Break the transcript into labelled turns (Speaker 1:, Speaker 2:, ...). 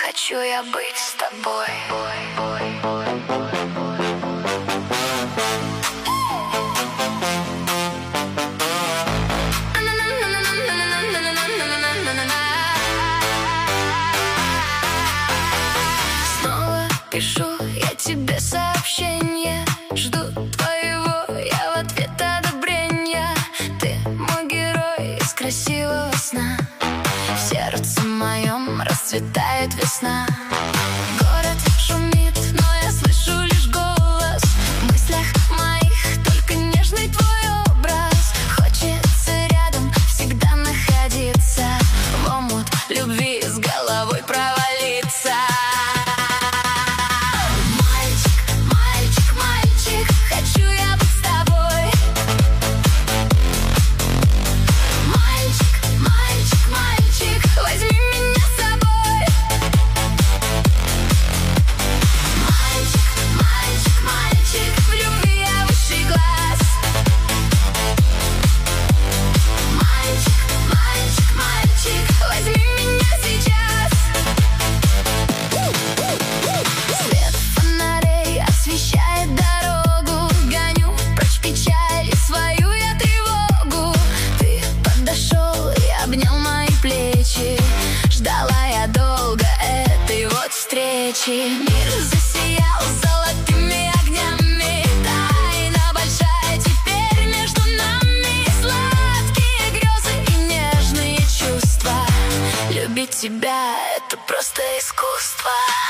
Speaker 1: хочу я быть с тобой. Снова пишу я тебе сообщение, жду твоего я в ответ одобрения. Ты мой герой из красивого сна, в сердце моем расцветает весна. Город шумит, но я слышу лишь голос, в мыслях моих только нежный твой образ. Хочется рядом всегда находиться, в омут любви с головой провалиться. Ждала я долго этой вот встречи. Мир засиял золотыми огнями, тайна большая теперь между нами. Сладкие грезы и нежные чувства, любить тебя — это просто искусство.